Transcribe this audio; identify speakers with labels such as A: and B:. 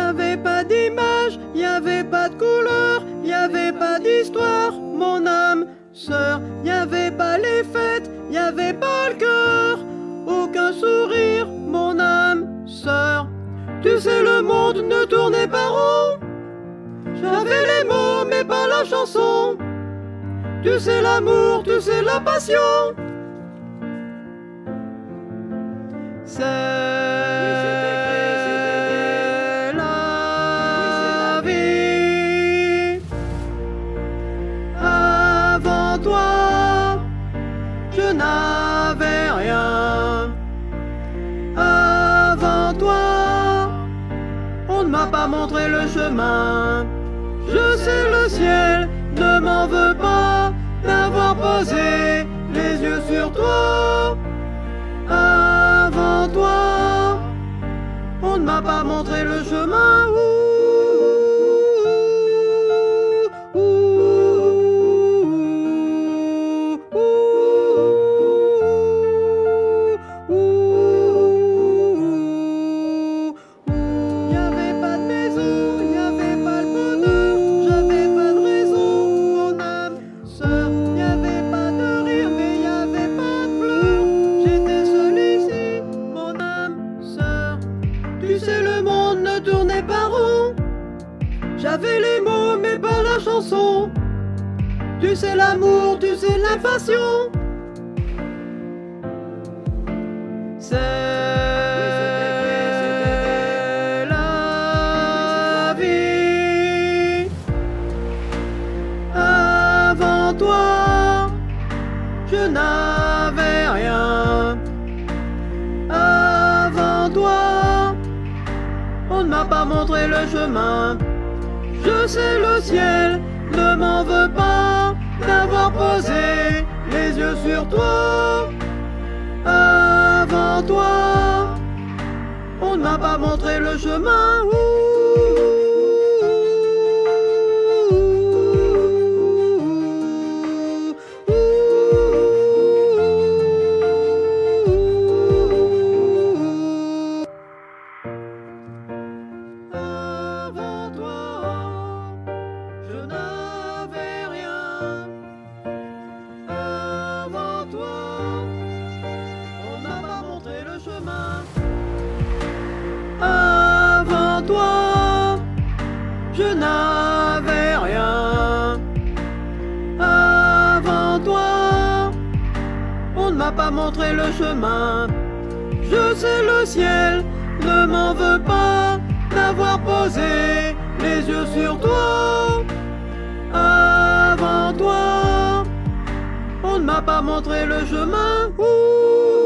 A: avait pas d'image, y avait pas de couleur, y avait pas d'histoire, mon âme sœur. Y avait pas les fêtes, y avait pas le cœur, aucun sourire, mon âme sœur. Tu sais, le monde ne tournait pas rond. J'avais les mots mais pas la chanson. Tu sais l'amour, tu sais la passion. C'est la vie. Avant toi, je n'avais rien. Avant toi, on ne m'a pas montré le chemin. Je sais, le ciel ne m'en veut pas d'avoir posé les yeux sur toi. Avant toi, on ne m'a pas montré le chemin. Tu sais, le monde ne tournait pas rond. J'avais les mots mais pas la chanson. Tu sais l'amour, tu sais la passion. C'est la vie. Avant toi, je n'avais rien. Avant toi, on ne m'a pas montré le chemin. Je sais, le ciel ne m'en veut pas d'avoir posé les yeux sur toi. Avant toi, on ne m'a pas montré le chemin. Avant toi, je n'avais rien. Avant toi, on n'a pas montré le chemin. Avant toi, je n'avais rien. Avant toi, on ne m'a pas montré le chemin. Je sais, le ciel ne m'en veut pas d'avoir posé les yeux sur toi. Avant toi, on ne m'a pas montré le chemin.